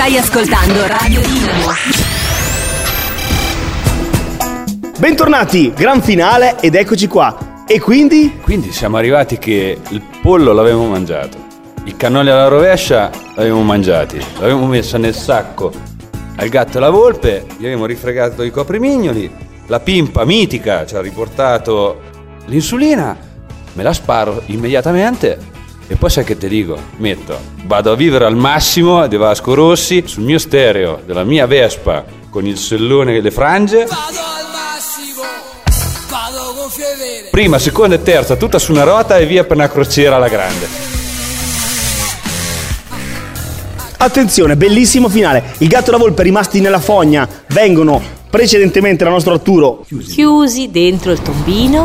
Stai ascoltando Radio Dinamo. Bentornati, gran finale ed eccoci qua. E quindi? Quindi siamo arrivati che il pollo l'avevamo mangiato, i cannoli alla rovescia l'avevamo mangiati, l'avevamo messa nel sacco al gatto e alla volpe, gli avevamo rifregato i coprimignoli, la pimpa mitica ci ha riportato l'insulina, me la sparo immediatamente e poi sai che ti dico? Vado a vivere al massimo di Vasco Rossi sul mio stereo della mia Vespa con il sellone e le frange. Prima, seconda e terza, tutta su una rota e via per una crociera alla grande. Attenzione, bellissimo finale. Il gatto e la volpe rimasti nella fogna vengono precedentemente dal nostro Arturo Chiusi dentro il tombino.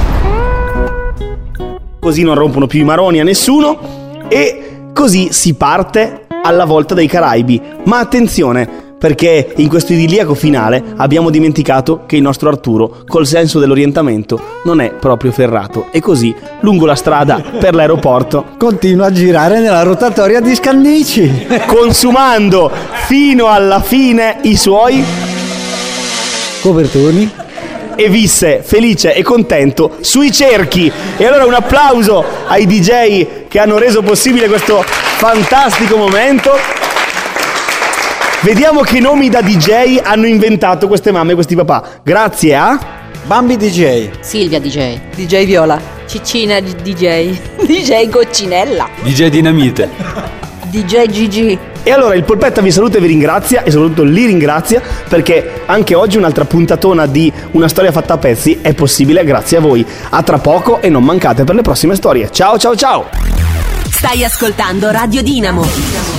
Così non rompono più i maroni a nessuno. E così si parte alla volta dei Caraibi. Ma attenzione, perché in questo idilliaco finale abbiamo dimenticato che il nostro Arturo, col senso dell'orientamento, non è proprio ferrato. E così, lungo la strada per l'aeroporto, continua a girare nella rotatoria di Scannicci, consumando fino alla fine i suoi copertoni e visse felice e contento sui cerchi. E allora un applauso ai DJ che hanno reso possibile questo fantastico momento. Vediamo che nomi da DJ hanno inventato queste mamme e questi papà. Grazie a Bambi DJ, Silvia DJ, DJ Viola, Ciccina DJ, DJ Goccinella, DJ Dinamite, DJ Gigi. E allora il Polpetta vi saluta e vi ringrazia, e soprattutto li ringrazia, perché anche oggi un'altra puntatona di Una storia fatta a pezzi è possibile grazie a voi. A tra poco e non mancate per le prossime storie. Ciao ciao ciao. Stai ascoltando Radio Dinamo.